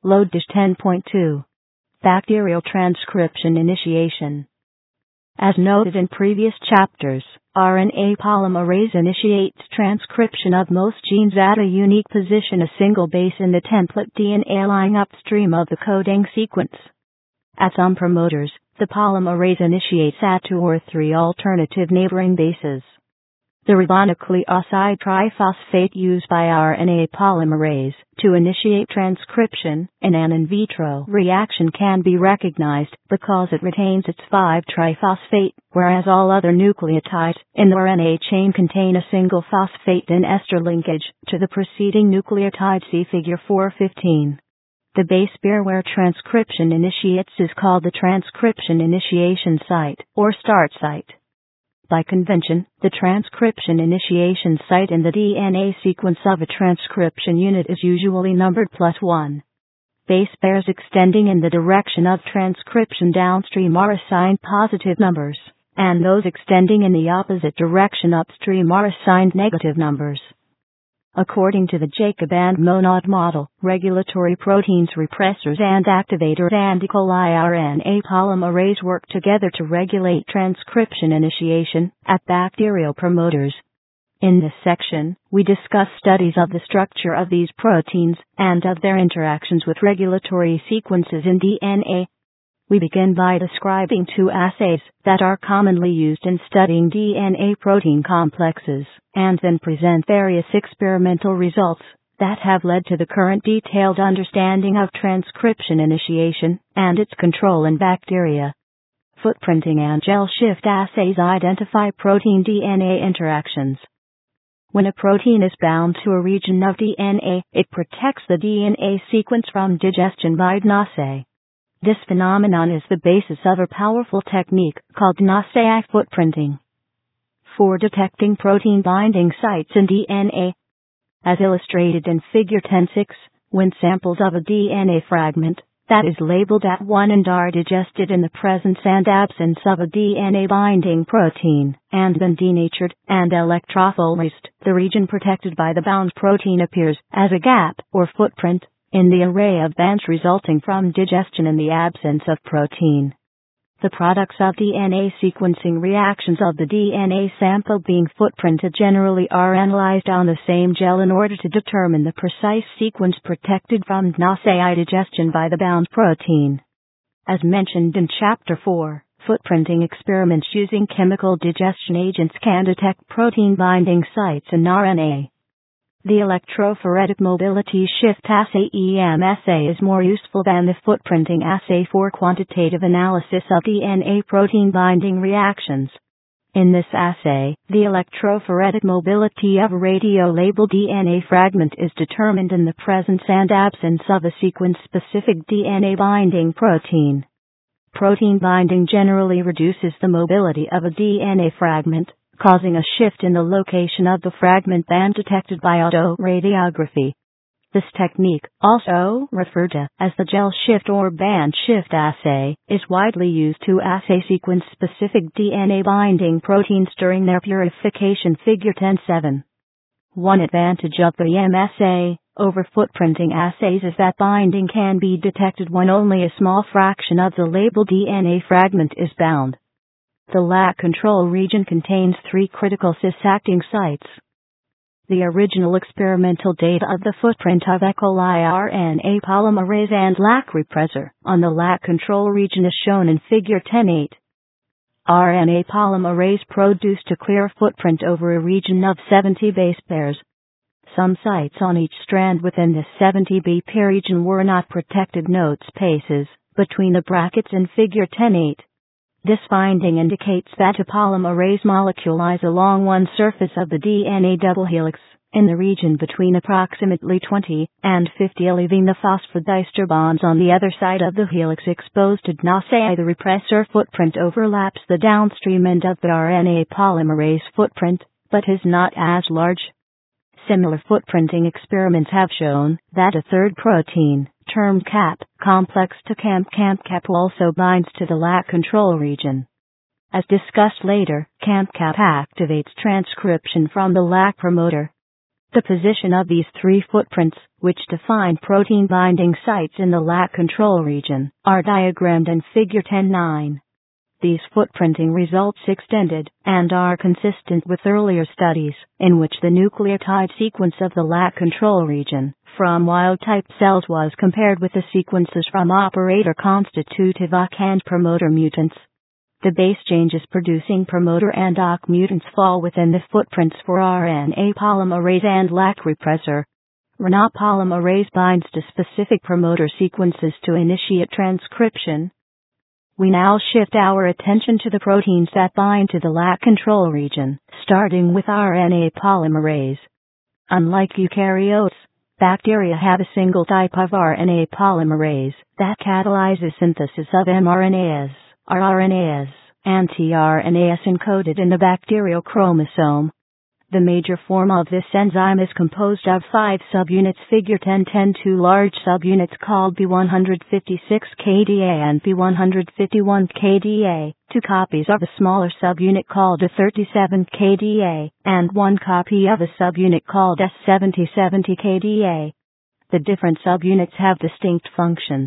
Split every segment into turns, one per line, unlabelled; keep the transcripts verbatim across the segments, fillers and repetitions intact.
Load Dish ten point two. Bacterial transcription initiation. As noted in previous chapters, R N A polymerase initiates transcription of most genes at a unique position, a single base in the template D N A lying upstream of the coding sequence. At some promoters, the polymerase initiates at two or three alternative neighboring bases. The ribonucleoside triphosphate used by R N A polymerase to initiate transcription in an in vitro reaction can be recognized because it retains its five triphosphate, whereas all other nucleotides in the R N A chain contain a single phosphate and ester linkage to the preceding nucleotide. See Figure four fifteen. The base pair where transcription initiates is called the transcription initiation site or start site. By convention, the transcription initiation site in the D N A sequence of a transcription unit is usually numbered plus one. Base pairs extending in the direction of transcription downstream are assigned positive numbers, and those extending in the opposite direction upstream are assigned negative numbers. According to the Jacob and Monod model, regulatory proteins, repressors and activators and E. coli R N A polymerase work together to regulate transcription initiation at bacterial promoters. In this section, we discuss studies of the structure of these proteins and of their interactions with regulatory sequences in D N A. We begin by describing two assays that are commonly used in studying D N A protein complexes, and then present various experimental results that have led to the current detailed understanding of transcription initiation and its control in bacteria. Footprinting and gel shift assays identify protein D N A interactions. When a protein is bound to a region of D N A, it protects the D N A sequence from digestion by D N A assay. This phenomenon is the basis of a powerful technique called D N A assay footprinting. For detecting protein binding sites in D N A, as illustrated in Figure ten point six, when samples of a D N A fragment that is labeled at one and are digested in the presence and absence of a D N A binding protein, and then denatured and electrophoresed, the region protected by the bound protein appears as a gap or footprint in the array of bands resulting from digestion in the absence of protein. The products of D N A sequencing reactions of the D N A sample being footprinted generally are analyzed on the same gel in order to determine the precise sequence protected from D N A assay digestion by the bound protein. As mentioned in Chapter four, footprinting experiments using chemical digestion agents can detect protein binding sites in R N A. The electrophoretic mobility shift assay E M assay is more useful than the footprinting assay for quantitative analysis of D N A protein binding reactions. In this assay, the electrophoretic mobility of a radio-labeled D N A fragment is determined in the presence and absence of a sequence-specific D N A binding protein. Protein binding generally reduces the mobility of a D N A fragment, causing a shift in the location of the fragment band detected by autoradiography. This technique, also referred to as the gel shift or band shift assay, is widely used to assay sequence-specific D N A binding proteins during their purification. Figure ten point seven. One advantage of the E M assay over footprinting assays is that binding can be detected when only a small fraction of the labeled D N A fragment is bound. The lac control region contains three critical cis-acting sites. The original experimental data of the footprint of E. coli R N A polymerase and lac repressor on the lac control region is shown in Figure ten point eight. R N A polymerase produced a clear footprint over a region of seventy base pairs. Some sites on each strand within this seventy base pair region were not protected. Note spaces between the brackets in Figure ten point eight. This finding indicates that a polymerase molecule lies along one surface of the D N A double helix, in the region between approximately twenty and fifty, leaving the phosphodiester bonds on the other side of the helix exposed to D N A assay. The repressor footprint overlaps the downstream end of the R N A polymerase footprint, but is not as large. Similar footprinting experiments have shown that a third protein, termed CAP, complex to CAMP CAMP-CAP, also binds to the lac control region. As discussed later, CAMP-CAP activates transcription from the lac promoter. The position of these three footprints, which define protein binding sites in the lac control region, are diagrammed in Figure ten nine. These footprinting results extended and are consistent with earlier studies, in which the nucleotide sequence of the lac control region from wild-type cells was compared with the sequences from operator-constitutive O C and promoter mutants. The base changes producing promoter and O C mutants fall within the footprints for R N A polymerase and lac repressor. R N A polymerase binds to specific promoter sequences to initiate transcription. We now shift our attention to the proteins that bind to the lac control region, starting with R N A polymerase. Unlike eukaryotes, bacteria have a single type of R N A polymerase that catalyzes synthesis of mRNAs, rRNAs, and tRNAs encoded in the bacterial chromosome. The major form of this enzyme is composed of five subunits. Figure ten ten two large subunits called B one fifty-six K D A and B one fifty-one K D A, two copies of a smaller subunit called A thirty-seven K D A, and one copy of a subunit called S seventy seventy K D A. The different subunits have distinct functions.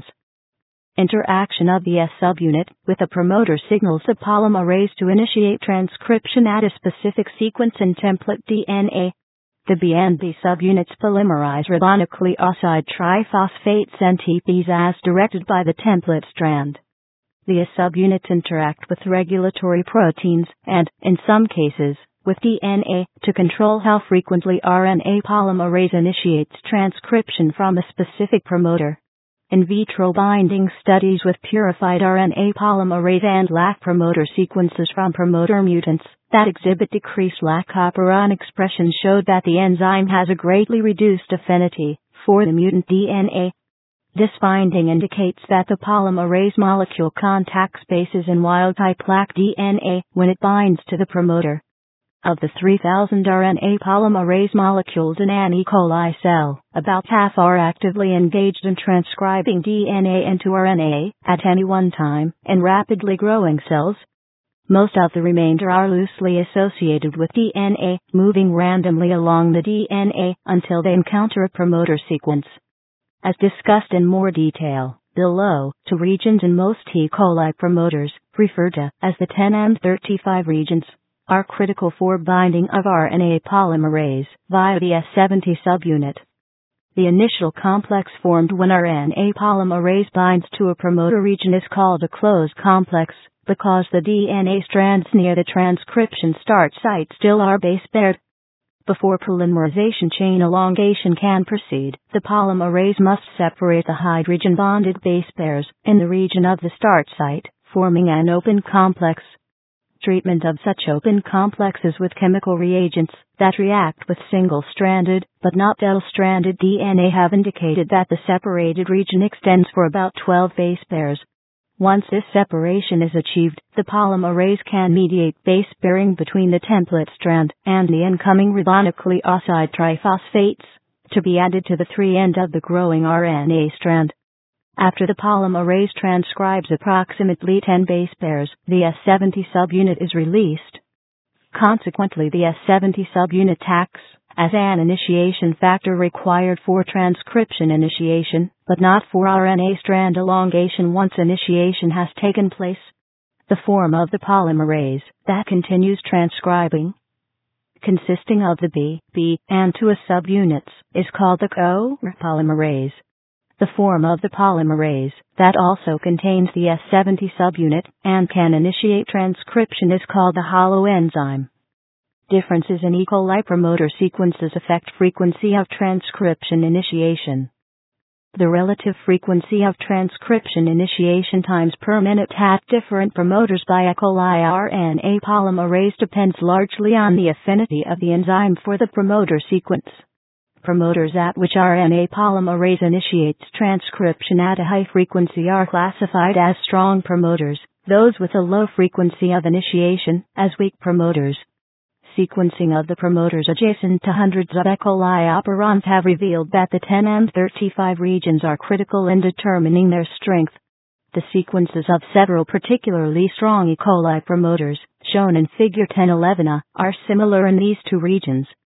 Interaction of the S subunit with the promoter signals the polymerase to initiate transcription at a specific sequence in template D N A. The B and B subunits polymerize ribonucleoside triphosphates and T Ps as directed by the template strand. The S subunits interact with regulatory proteins and, in some cases, with D N A to control how frequently R N A polymerase initiates transcription from a specific promoter. In vitro binding studies with purified R N A polymerase and lac promoter sequences from promoter mutants that exhibit decreased lac operon expression showed that the enzyme has a greatly reduced affinity for the mutant D N A. This finding indicates that the polymerase molecule contacts bases in wild-type lac D N A when it binds to the promoter. Of the three thousand R N A polymerase molecules in an E. coli cell, about half are actively engaged in transcribing D N A into R N A at any one time in rapidly growing cells. Most of the remainder are loosely associated with D N A, moving randomly along the D N A until they encounter a promoter sequence. As discussed in more detail below, two regions in most E. coli promoters, referred to as the ten M thirty-five regions, are critical for binding of R N A polymerase via the S seventy subunit. The initial complex formed when R N A polymerase binds to a promoter region is called a closed complex, because the D N A strands near the transcription start site still are base paired. Before polymerization chain elongation can proceed, the polymerase must separate the hydrogen-bonded base pairs in the region of the start site, forming an open complex. Treatment of such open complexes with chemical reagents that react with single-stranded, but not double-stranded D N A have indicated that the separated region extends for about twelve base pairs. Once this separation is achieved, the polymerase can mediate base pairing between the template strand and the incoming ribonucleoside triphosphates, to be added to the three end of the growing R N A strand. After the polymerase transcribes approximately ten base pairs, the S seventy subunit is released. Consequently, the S seventy subunit acts as an initiation factor required for transcription initiation, but not for R N A strand elongation once initiation has taken place. The form of the polymerase that continues transcribing, consisting of the B, B, and two S subunits, is called the co-polymerase. The form of the polymerase that also contains the S seventy subunit and can initiate transcription is called the holoenzyme. Differences in E. coli promoter sequences affect frequency of transcription initiation. The relative frequency of transcription initiation times per minute at different promoters by E. coli R N A polymerase depends largely on the affinity of the enzyme for the promoter sequence. Promoters at which R N A polymerase initiates transcription at a high frequency are classified as strong promoters, those with a low frequency of initiation as weak promoters. Sequencing of the promoters adjacent to hundreds of E. coli operons have revealed that the ten M thirty-five regions are critical in determining their strength. The sequences of several particularly strong E. coli promoters, shown in Figure ten eleven A, are similar in these two regions.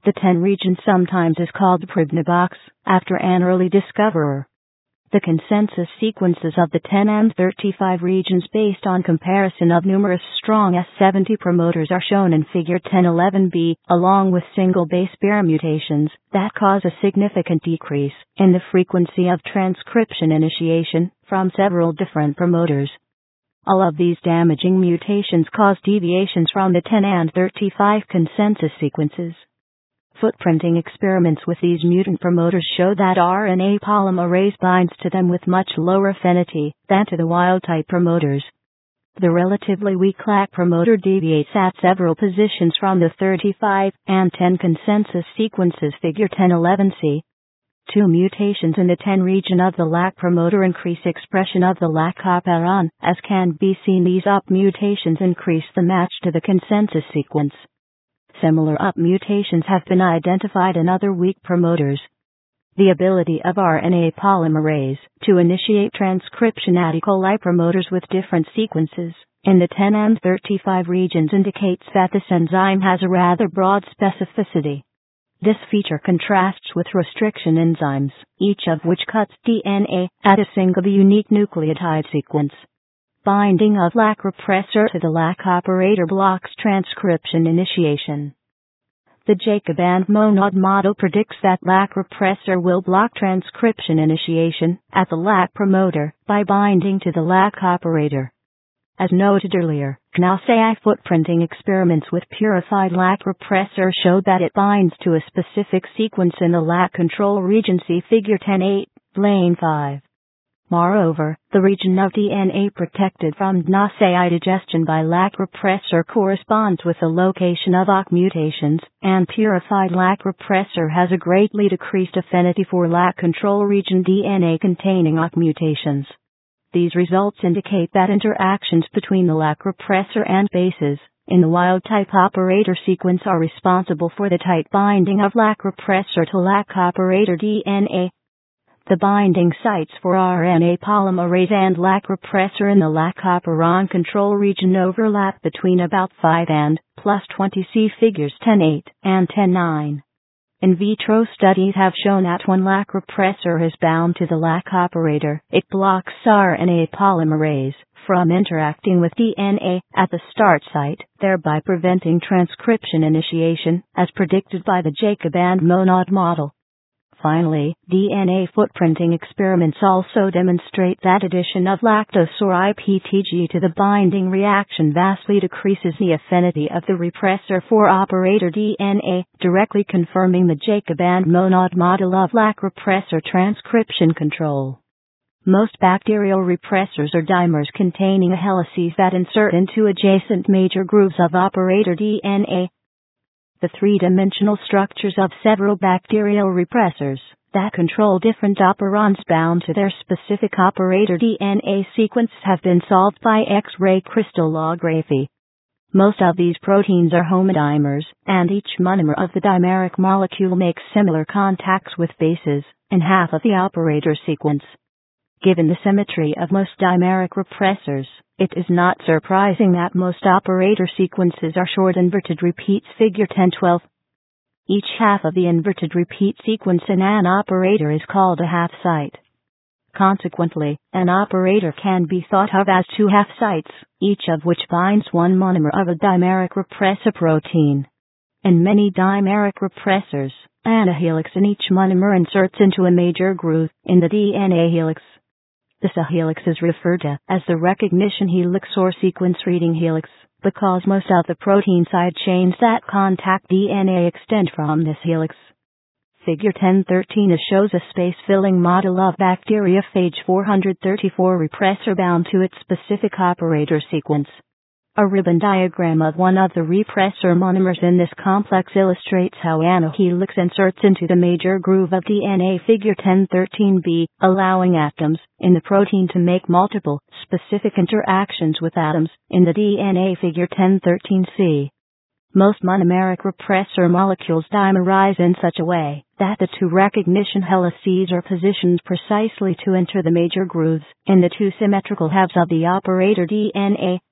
The ten region sometimes is called Pribna box, after an early discoverer. The consensus sequences of the ten and thirty-five regions based on comparison of numerous strong S seventy promoters are shown in Figure ten eleven b, along with single base pair mutations that cause a significant decrease in the frequency of transcription initiation from several different promoters. All of these damaging mutations cause deviations from the ten and thirty-five consensus sequences. Footprinting experiments with these mutant promoters show that R N A polymerase binds to them with much lower affinity than to the wild-type promoters. The relatively weak L A C promoter deviates at several positions from the thirty-five and ten consensus sequences Figure ten eleven c. Two mutations in the ten region of the L A C promoter increase expression of the L A C operon. As can be seen, these up mutations increase the match to the consensus sequence. Similar up mutations have been identified in other weak promoters. The ability of R N A polymerase to initiate transcription at E. coli promoters with different sequences in the ten and thirty-five regions indicates that this enzyme has a rather broad specificity. This feature contrasts with restriction enzymes, each of which cuts D N A at a single unique nucleotide sequence. Binding of L A C repressor to the L A C operator blocks transcription initiation. The Jacob and Monod model predicts that L A C repressor will block transcription initiation at the L A C promoter by binding to the L A C operator. As noted earlier, Knauss-A I footprinting experiments with purified L A C repressor showed that it binds to a specific sequence in the L A C control region. See Figure ten eight, Lane five. Moreover, the region of D N A protected from Knauss-A I digestion by L A C repressor corresponds with the location of O C mutations, and purified L A C repressor has a greatly decreased affinity for L A C control region D N A containing O C mutations. These results indicate that interactions between the L A C repressor and bases in the wild-type operator sequence are responsible for the tight binding of L A C repressor to L A C operator D N A. The binding sites for R N A polymerase and L A C repressor in the L A C operon control region overlap between about five and plus twenty. See Figures ten eight and ten nine. In vitro studies have shown that when L A C repressor is bound to the L A C operator, it blocks R N A polymerase from interacting with D N A at the start site, thereby preventing transcription initiation, as predicted by the Jacob and Monod model. Finally, D N A footprinting experiments also demonstrate that addition of lactose or I P T G to the binding reaction vastly decreases the affinity of the repressor for operator D N A, directly confirming the Jacob and Monod model of L A C repressor transcription control. Most bacterial repressors are dimers containing helices that insert into adjacent major grooves of operator D N A. The three-dimensional structures of several bacterial repressors that control different operons bound to their specific operator D N A sequence have been solved by X-ray crystallography. Most of these proteins are homodimers, and each monomer of the dimeric molecule makes similar contacts with bases in half of the operator sequence. Given the symmetry of most dimeric repressors, it is not surprising that most operator sequences are short inverted repeats. Figure ten twelve. Each half of the inverted repeat sequence in an operator is called a half site. Consequently, an operator can be thought of as two half sites, each of which binds one monomer of a dimeric repressor protein. In many dimeric repressors, an helix in each monomer inserts into a major groove in the D N A helix. This helix is referred to as the recognition helix or sequence reading helix, because most of the protein side chains that contact D N A extend from this helix. Figure ten thirteen shows a space-filling model of bacteriophage four thirty-four repressor bound to its specific operator sequence. A ribbon diagram of one of the repressor monomers in this complex illustrates how an helix inserts into the major groove of D N A. Figure ten thirteen b, allowing atoms in the protein to make multiple, specific interactions with atoms in the D N A. Figure ten thirteen c. Most monomeric repressor molecules dimerize in such a way that the two recognition helices are positioned precisely to enter the major grooves in the two symmetrical halves of the operator D N A.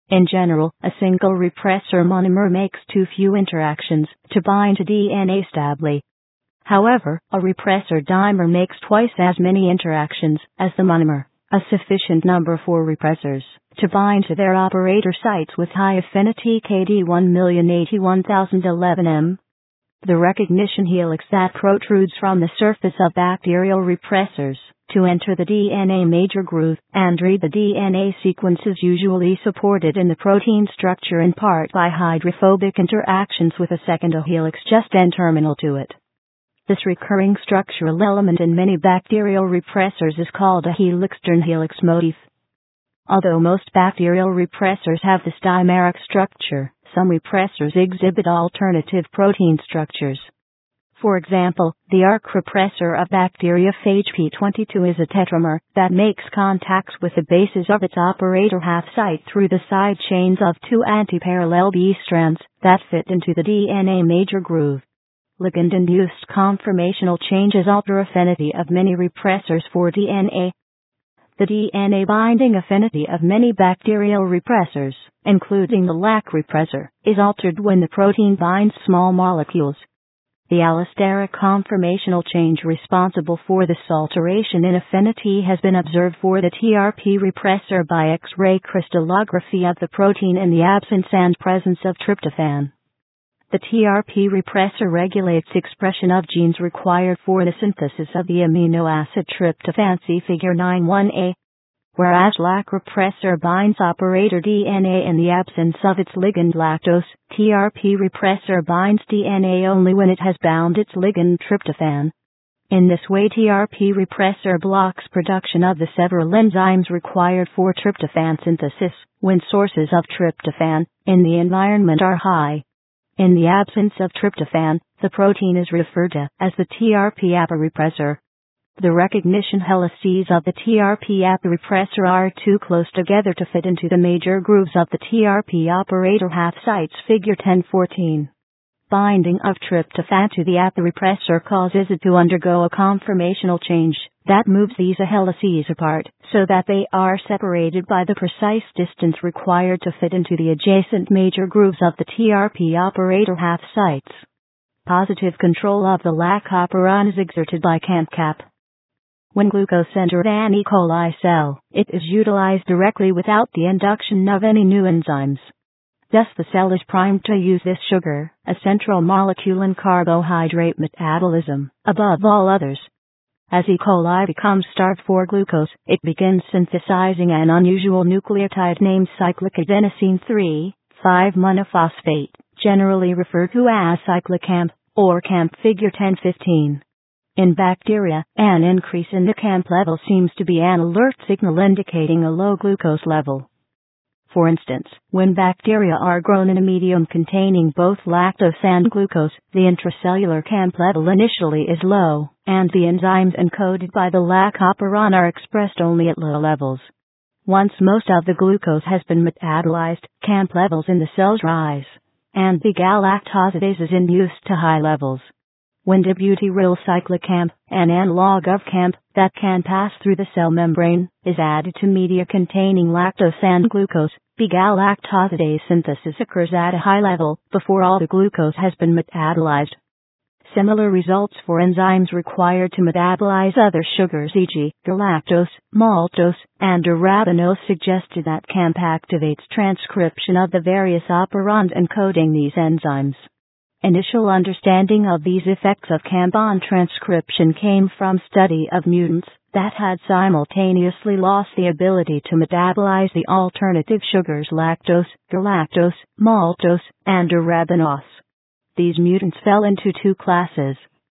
In general, a single repressor monomer makes too few interactions to bind to D N A stably. However, a repressor dimer makes twice as many interactions as the monomer, a sufficient number for repressors to bind to their operator sites with high affinity K D one million eighty-one thousand eleven M. The recognition helix that protrudes from the surface of bacterial repressors to enter the D N A major groove and read the D N A sequence is usually supported in the protein structure in part by hydrophobic interactions with a second helix just N-terminal to it. This recurring structural element in many bacterial repressors is called a helix-turn-helix motif. Although most bacterial repressors have this dimeric structure, some repressors exhibit alternative protein structures. For example, the ARC repressor of bacteriophage P twenty-two is a tetramer that makes contacts with the bases of its operator half site through the side chains of two antiparallel B strands that fit into the D N A major groove. Ligand-induced conformational changes alter affinity of many repressors for D N A. The D N A binding affinity of many bacterial repressors, including the Lac repressor, is altered when the protein binds small molecules. The allosteric conformational change responsible for this alteration in affinity has been observed for the T R P repressor by X-ray crystallography of the protein in the absence and presence of tryptophan. The T R P repressor regulates expression of genes required for the synthesis of the amino acid tryptophan, see Figure nine one A. Whereas Lac repressor binds operator D N A in the absence of its ligand lactose, T R P repressor binds D N A only when it has bound its ligand tryptophan. In this way, T R P repressor blocks production of the several enzymes required for tryptophan synthesis when sources of tryptophan in the environment are high. In the absence of tryptophan, the protein is referred to as the T R P aporepressor. The recognition helices of the T R P aporepressor are too close together to fit into the major grooves of the T R P operator half sites, Figure ten fourteen. Binding of tryptophan to the aporepressor causes it to undergo a conformational change that moves these helices apart so that they are separated by the precise distance required to fit into the adjacent major grooves of the T R P operator half sites. Positive control of the Lac operon is exerted by CAMP-Cap. When glucose enters an E. coli cell, it is utilized directly without the induction of any new enzymes. Thus the cell is primed to use this sugar, a central molecule in carbohydrate metabolism, above all others. As E. coli becomes starved for glucose, it begins synthesizing an unusual nucleotide named cyclic adenosine three five monophosphate, generally referred to as cyclic CAMP, or CAMP, Figure ten fifteen. In bacteria, an increase in the CAMP level seems to be an alert signal indicating a low glucose level. For instance, when bacteria are grown in a medium containing both lactose and glucose, the intracellular CAMP level initially is low, and the enzymes encoded by the Lac operon are expressed only at low levels. Once most of the glucose has been metabolized, CAMP levels in the cells rise, and the galactosidase is induced to high levels. When dibutyryl cyclic CAMP, an analog of CAMP that can pass through the cell membrane, is added to media containing lactose and glucose, B-galactosidase synthesis occurs at a high level before all the glucose has been metabolized. Similar results for enzymes required to metabolize other sugars, for example galactose, maltose, and arabinose, suggested that CAMP activates transcription of the various operons encoding these enzymes. Initial understanding of these effects of CAMP on transcription came from study of mutants that had simultaneously lost the ability to metabolize the alternative sugars lactose, galactose, maltose, and arabinose. These mutants fell into two classes.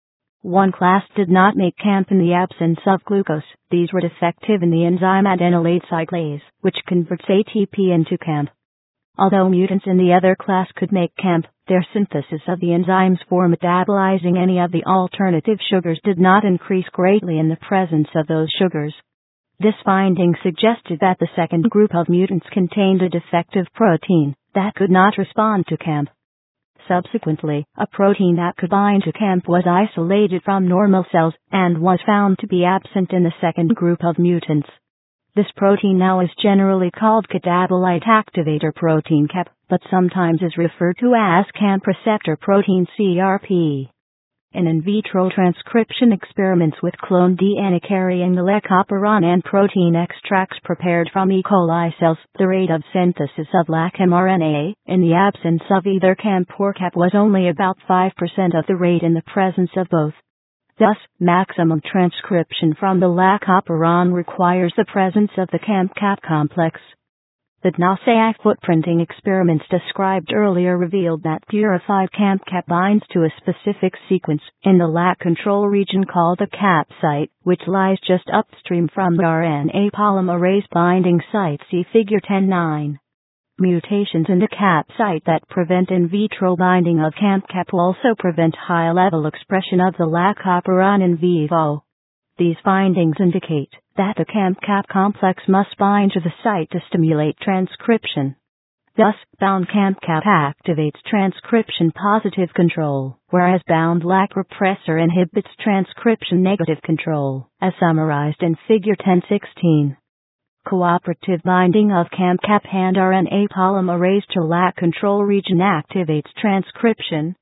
One class did not make CAMP in the absence of glucose. These were defective in the enzyme adenylate cyclase, which converts A T P into CAMP. Although mutants in the other class could make CAMP, their synthesis of the enzymes for metabolizing any of the alternative sugars did not increase greatly in the presence of those sugars. This finding suggested that the second group of mutants contained a defective protein that could not respond to CAMP. Subsequently, a protein that could bind to CAMP was isolated from normal cells and was found to be absent in the second group of mutants. This protein now is generally called catabolite activator protein C A P, but sometimes is referred to as CAMP receptor protein C R P. In in vitro transcription experiments with cloned D N A carrying the leucoperon and protein extracts prepared from E. coli cells, the rate of synthesis of lac mRNA, in the absence of either CAMP or C A P, was only about five percent of the rate in the presence of both. Thus, maximum transcription from the leucoperon requires the presence of the CAMP-C A P complex. The D N A S A I footprinting experiments described earlier revealed that purified CAMP-C A P binds to a specific sequence in the lac control region called the C A P site, which lies just upstream from the R N A polymerase binding site. See Figure ten nine. Mutations in the C A P site that prevent in vitro binding of CAMP-C A P also prevent high-level expression of the leucoperon in vivo. These findings indicate that the CAMP-C A P complex must bind to the site to stimulate transcription. Thus, bound CAMP-C A P activates transcription-positive control, whereas bound lac repressor inhibits transcription-negative control, as summarized in Figure ten sixteen. Cooperative binding of CAMP-C A P and R N A polymerase to lac control region activates transcription.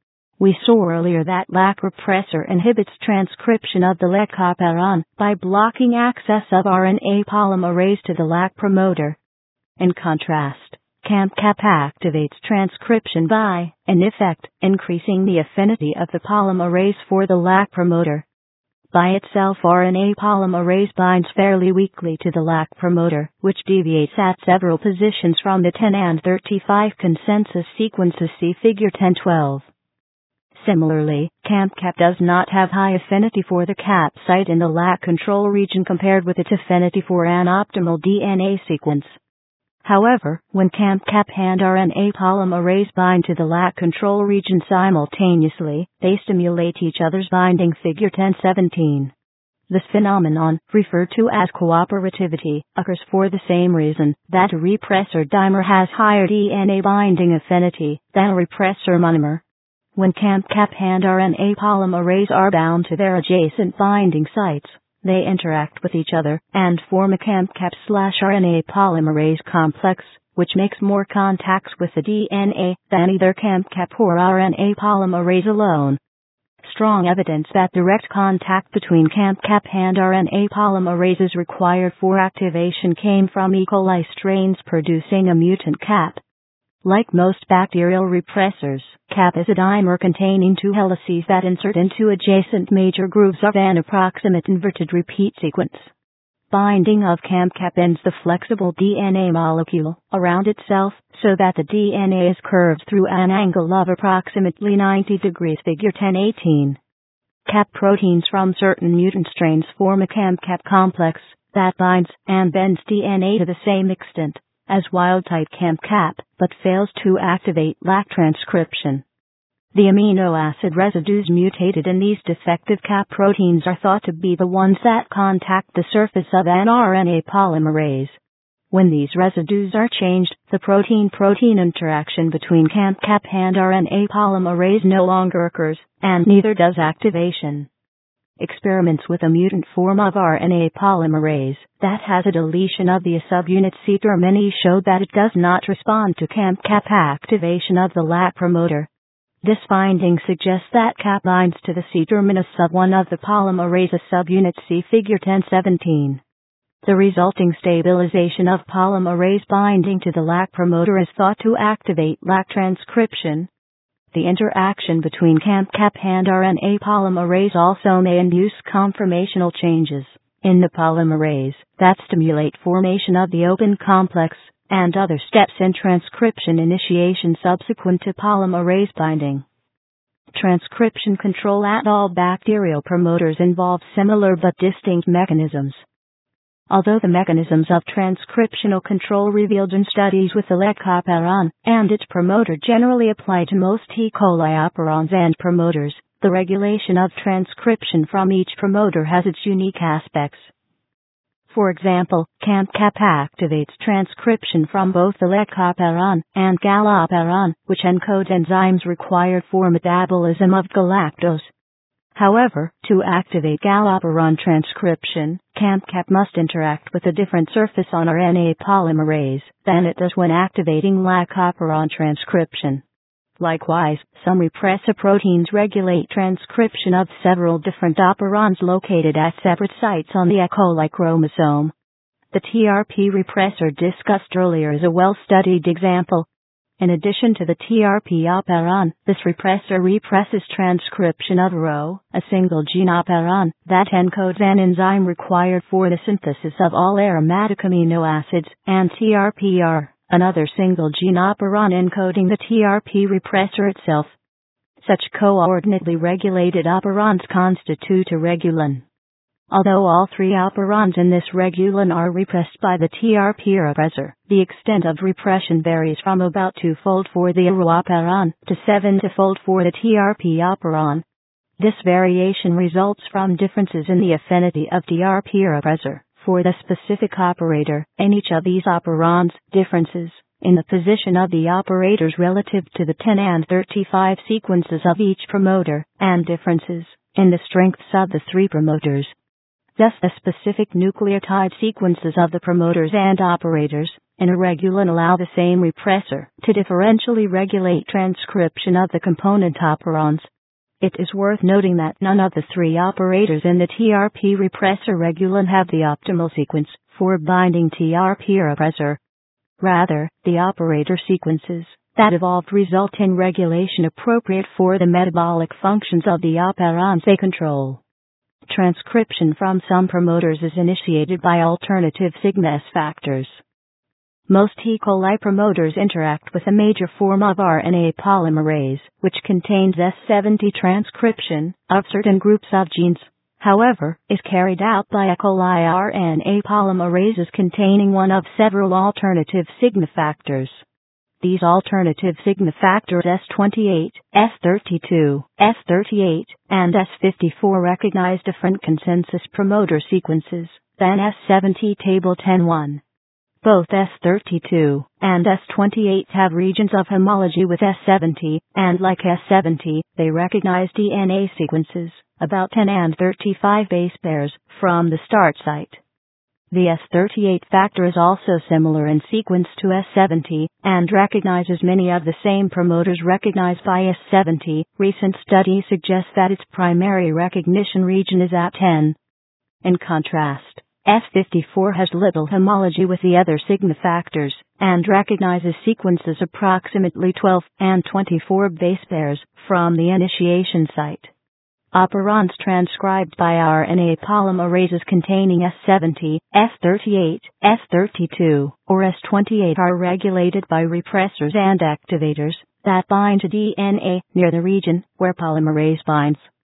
We saw earlier that lac repressor inhibits transcription of the leucoperon by blocking access of R N A polymerase to the lac promoter. In contrast, CAMP-C A P activates transcription by, in effect, increasing the affinity of the polymerase for the lac promoter. By itself, R N A polymerase binds fairly weakly to the lac promoter, which deviates at several positions from the ten and thirty-five consensus sequences. See Figure ten twelve. Similarly, CAMP-C A P does not have high affinity for the C A P site in the lac control region compared with its affinity for an optimal D N A sequence. However, when CAMP-C A P and R N A polymerase bind to the lac control region simultaneously, they stimulate each other's binding. Figure ten seventeen. This phenomenon, referred to as cooperativity, occurs for the same reason that a repressor dimer has higher D N A binding affinity than a repressor monomer. When CAMP-C A P and R N A polymerase are bound to their adjacent binding sites, they interact with each other and form a CAMP-C A P/R N A polymerase complex, which makes more contacts with the D N A than either CAMP-C A P or R N A polymerase alone. Strong evidence that direct contact between CAMP-C A P and R N A polymerase is required for activation came from E. coli strains producing a mutant C A P. Like most bacterial repressors, C A P is a dimer containing two helices that insert into adjacent major grooves of an approximate inverted repeat sequence. Binding of CAMP-C A P bends the flexible D N A molecule around itself so that the D N A is curved through an angle of approximately ninety degrees. Figure ten eighteen. C A P proteins from certain mutant strains form a CAMP-C A P complex that binds and bends D N A to the same extent as wild-type CAMP-C A P, but fails to activate lac transcription. The amino acid residues mutated in these defective C A P proteins are thought to be the ones that contact the surface of an R N A polymerase. When these residues are changed, the protein-protein interaction between CAMP-C A P and R N A polymerase no longer occurs, and neither does activation. Experiments with a mutant form of R N A polymerase that has a deletion of the subunit C-termini showed that it does not respond to CAMP-C A P activation of the lac promoter. This finding suggests that C A P binds to the C-terminus of one of the polymerase subunits. See Figure ten seventeen. The resulting stabilization of polymerase binding to the lac promoter is thought to activate lac transcription. The interaction between CAMP-C A P and R N A polymerase also may induce conformational changes in the polymerase that stimulate formation of the open complex and other steps in transcription initiation subsequent to polymerase binding. Transcription control at all bacterial promoters involve similar but distinct mechanisms. Although the mechanisms of transcriptional control revealed in studies with the leucoperon and its promoter generally apply to most E. coli operons and promoters, the regulation of transcription from each promoter has its unique aspects. For example, CAMP-C A P activates transcription from both the leucoperon and galloperon, which encode enzymes required for metabolism of galactose. However, to activate gal operon transcription, CAMP-Cap must interact with a different surface on R N A polymerase than it does when activating lac operon transcription. Likewise, some repressor proteins regulate transcription of several different operons located at separate sites on the E. coli chromosome. The T R P repressor discussed earlier is a well-studied example. In addition to the T R P operon, this repressor represses transcription of R O, a single gene operon that encodes an enzyme required for the synthesis of all aromatic amino acids, and T R P R, another single gene operon encoding the T R P repressor itself. Such coordinately regulated operons constitute a regulin. Although all three operons in this regulin are repressed by the T R P repressor, the extent of repression varies from about two-fold for the R O operon to seven-fold for the T R P operon. This variation results from differences in the affinity of T R P repressor for the specific operator in each of these operons, differences in the position of the operators relative to the ten and thirty-five sequences of each promoter, and differences in the strengths of the three promoters. Thus, the specific nucleotide sequences of the promoters and operators in a regulin allow the same repressor to differentially regulate transcription of the component operons. It is worth noting that none of the three operators in the T R P repressor regulin have the optimal sequence for binding T R P repressor. Rather, the operator sequences that evolved result in regulation appropriate for the metabolic functions of the operons they control. Transcription from some promoters is initiated by alternative sigma S factors. Most E. coli promoters interact with a major form of R N A polymerase, which contains S seventy transcription of certain groups of genes. However, is carried out by E. coli R N A polymerases containing one of several alternative sigma factors. These alternative sigma factors S twenty-eight, S thirty-two, S thirty-eight, and S fifty-four recognize different consensus promoter sequences than S seventy Table ten one. Both S thirty-two and S twenty-eight have regions of homology with S seventy, and like S seventy, they recognize D N A sequences, about ten and thirty-five base pairs, from the start site. The S thirty-eight factor is also similar in sequence to S seventy, and recognizes many of the same promoters recognized by S seventy. Recent studies suggest that its primary recognition region is at ten. In contrast, S fifty-four has little homology with the other sigma factors, and recognizes sequences approximately twelve and twenty-four base pairs from the initiation site. Operons transcribed by R N A polymerases containing S seventy, S thirty-eight, S thirty-two, or S twenty-eight are regulated by repressors and activators that bind to D N A near the region where polymerase binds.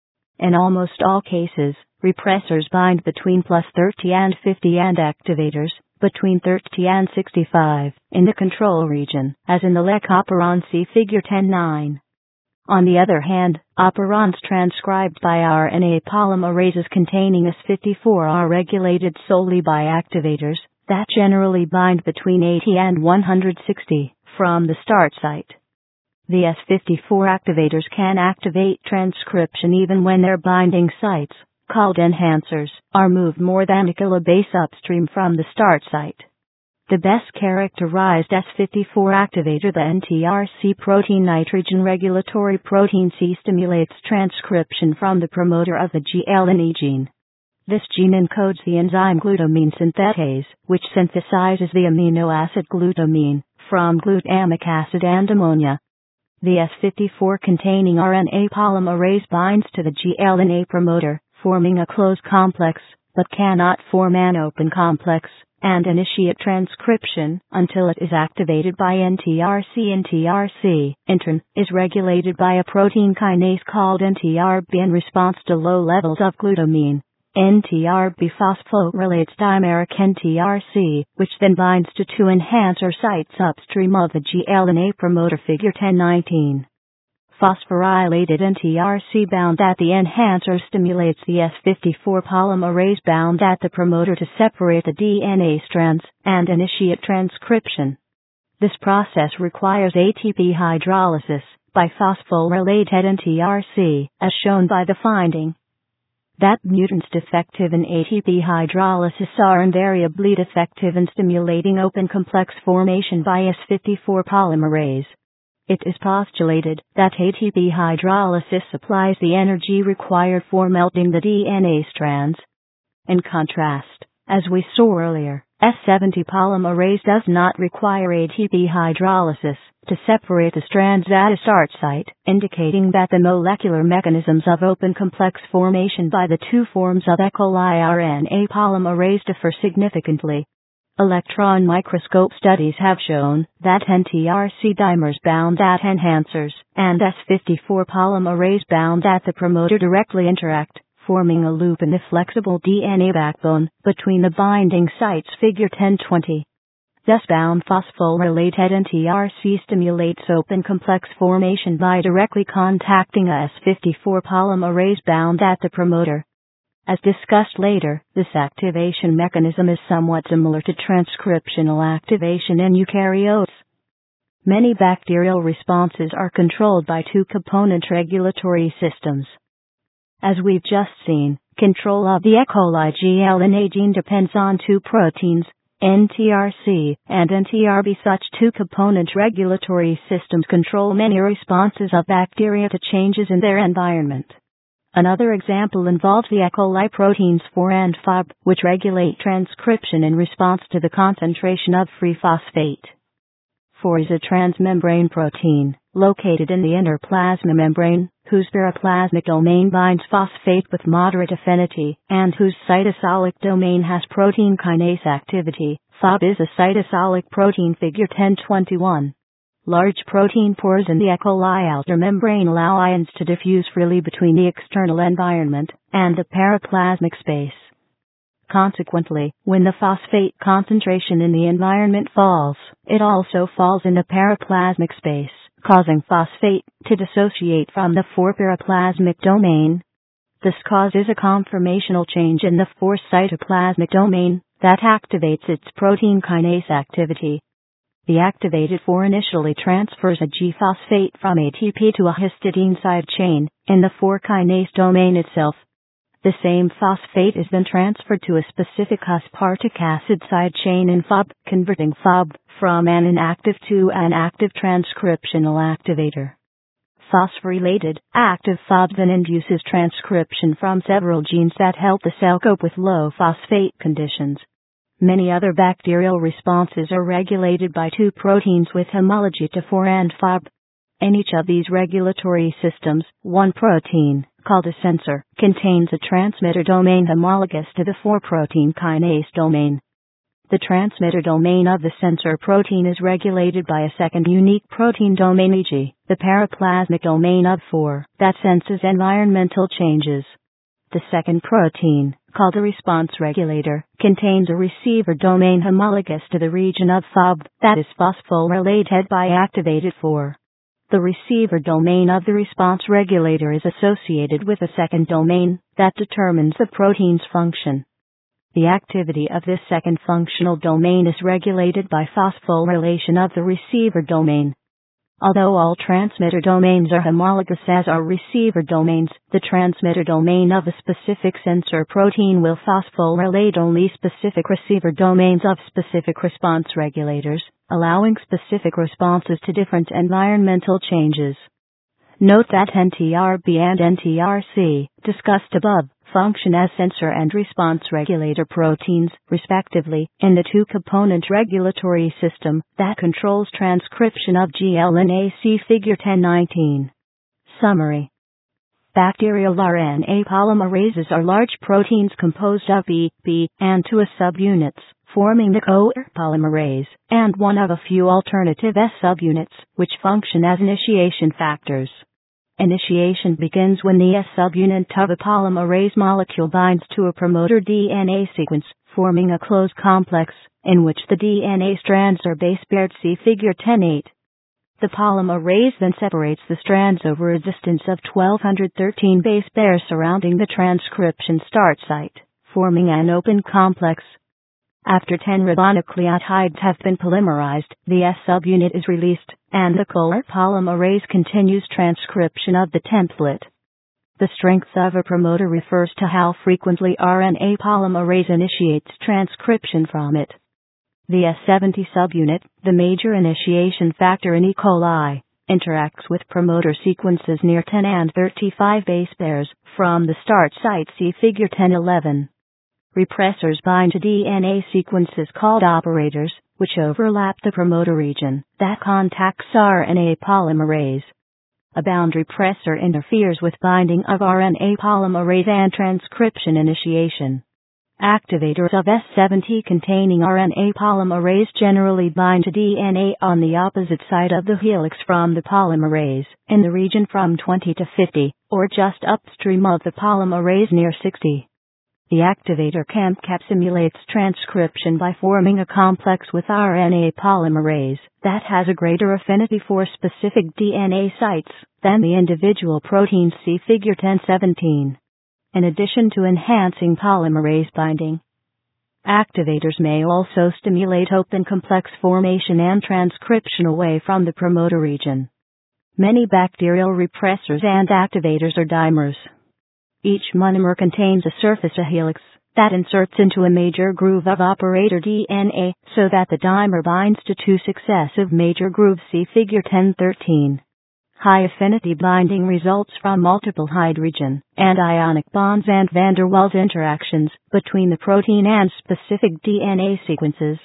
In almost all cases, repressors bind between plus thirty and fifty and activators between thirty and sixty-five in the control region, as in the L E C operon see Figure ten nine. On the other hand, operons transcribed by R N A polymerases containing S fifty-four are regulated solely by activators that generally bind between eighty and one hundred sixty from the start site. The S fifty-four activators can activate transcription even when their binding sites, called enhancers, are moved more than a kilobase upstream from the start site. The best characterized S fifty-four activator, the N T R C protein nitrogen regulatory protein C, stimulates transcription from the promoter of the G L N E gene. This gene encodes the enzyme glutamine synthetase, which synthesizes the amino acid glutamine from glutamic acid and ammonia. The S fifty-four containing R N A polymerase binds to the G L N A promoter, forming a closed complex, but cannot form an open complex, and initiate transcription until it is activated by N T R C. N T R C, in turn, is regulated by a protein kinase called N T R B in response to low levels of glutamine. N T R B phosphorylates dimeric N T R C, which then binds to two enhancer sites upstream of the G L N A promoter Figure ten nineteen. Phosphorylated N T R C bound at the enhancer stimulates the S fifty-four polymerase bound at the promoter to separate the D N A strands and initiate transcription. This process requires A T P hydrolysis by phosphorylated N T R C, as shown by the finding that mutants defective in A T P hydrolysis are invariably defective in stimulating open complex formation by S fifty-four polymerase. It is postulated that A T P hydrolysis supplies the energy required for melting the D N A strands. In contrast, as we saw earlier, S seventy polymerase does not require A T P hydrolysis to separate the strands at a start site, indicating that the molecular mechanisms of open complex formation by the two forms of E. coli R N A polymerase differ significantly. Electron microscope studies have shown that N T R C dimers bound at enhancers and S fifty-four polymerase bound at the promoter directly interact, forming a loop in the flexible D N A backbone between the binding sites figure ten twenty. Thus bound phosphorylated N T R C stimulates open complex formation by directly contacting a S fifty-four polymerase bound at the promoter. As discussed later, this activation mechanism is somewhat similar to transcriptional activation in eukaryotes. Many bacterial responses are controlled by two-component regulatory systems. As we've just seen, control of the E. coli G L N A gene depends on two proteins, N T R C and N T R B. Such two-component regulatory systems control many responses of bacteria to changes in their environment. Another example involves the E. coli proteins four and five, which regulate transcription in response to the concentration of free phosphate. four is a transmembrane protein, located in the inner plasma membrane, whose periplasmic domain binds phosphate with moderate affinity, and whose cytosolic domain has protein kinase activity. five is a cytosolic protein figure ten twenty-one. Large protein pores in the E. coli outer membrane allow ions to diffuse freely between the external environment and the periplasmic space. Consequently, when the phosphate concentration in the environment falls, it also falls in the periplasmic space, causing phosphate to dissociate from the four periplasmic domain. This causes a conformational change in the four cytoplasmic domain that activates its protein kinase activity. The activated four initially transfers a G phosphate from A T P to a histidine side chain in the four kinase domain itself. The same phosphate is then transferred to a specific aspartic acid side chain in F O B, converting F O B from an inactive to an active transcriptional activator. Phosphorylated, active F O B then induces transcription from several genes that help the cell cope with low phosphate conditions. Many other bacterial responses are regulated by two proteins with homology to four and F O B. In each of these regulatory systems, one protein, called a sensor, contains a transmitter domain homologous to the four protein kinase domain. The transmitter domain of the sensor protein is regulated by a second unique protein domain, for example, the periplasmic domain of four, that senses environmental changes. The second protein, called a response regulator, contains a receiver domain homologous to the region of F O B that is phosphorylated by activated four. The receiver domain of the response regulator is associated with a second domain that determines the protein's function. The activity of this second functional domain is regulated by phosphorylation of the receiver domain. Although all transmitter domains are homologous as are receiver domains, the transmitter domain of a specific sensor protein will phosphorylate only specific receiver domains of specific response regulators, allowing specific responses to different environmental changes. Note that N T R B and N T R C, discussed above, function as sensor and response regulator proteins, respectively, in the two-component regulatory system that controls transcription of G L N A see figure ten nineteen. Summary. Bacterial R N A polymerases are large proteins composed of E, B, and two subunits, forming the core polymerase, and one of a few alternative S subunits, which function as initiation factors. Initiation begins when the S subunit of a polymerase molecule binds to a promoter D N A sequence, forming a closed complex, in which the D N A strands are base-paired, see figure ten eight. The polymerase then separates the strands over a distance of twelve thirteen base pairs surrounding the transcription start site, forming an open complex. After ten ribonucleotides have been polymerized, the S subunit is released, and the CoLR polymerase continues transcription of the template. The strength of a promoter refers to how frequently R N A polymerase initiates transcription from it. The S seventy subunit, the major initiation factor in E. coli, interacts with promoter sequences near ten and thirty-five base pairs from the start site, see Figure ten eleven. Repressors bind to D N A sequences called operators, which overlap the promoter region that contacts R N A polymerase. A bound repressor interferes with binding of R N A polymerase and transcription initiation. Activators of S seventy containing R N A polymerase generally bind to D N A on the opposite side of the helix from the polymerase, in the region from twenty to fifty, or just upstream of the polymerase near sixty. The activator CAMP-Cap simulates transcription by forming a complex with R N A polymerase that has a greater affinity for specific D N A sites than the individual proteins, see Figure ten seventeen. In addition to enhancing polymerase binding, activators may also stimulate open complex formation and transcription away from the promoter region. Many bacterial repressors and activators are dimers. Each monomer contains a surface helix that inserts into a major groove of operator D N A so that the dimer binds to two successive major grooves, see Figure ten thirteen. High affinity binding results from multiple hydrogen and ionic bonds and van der Waals interactions between the protein and specific D N A sequences.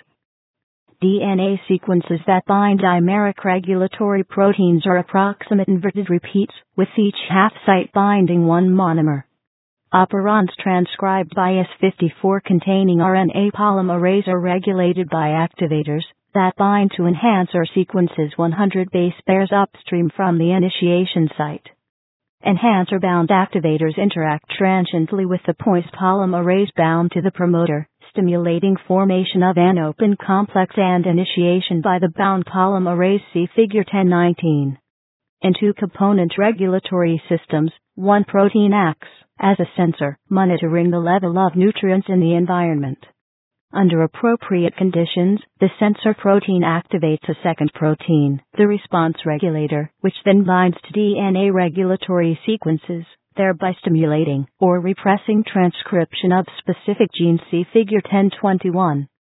D N A sequences that bind dimeric regulatory proteins are approximate inverted repeats, with each half site binding one monomer. Operons transcribed by S fifty-four containing R N A polymerase are regulated by activators that bind to enhancer sequences one hundred base pairs upstream from the initiation site. Enhancer-bound activators interact transiently with the Poise polymerase bound to the promoter, stimulating formation of an open complex and initiation by the bound polymerase, see Figure ten nineteen. In two-component regulatory systems, one protein acts as a sensor, monitoring the level of nutrients in the environment. Under appropriate conditions, the sensor protein activates a second protein, the response regulator, which then binds to D N A regulatory sequences, thereby stimulating or repressing transcription of specific genes, see Figure ten twenty-one.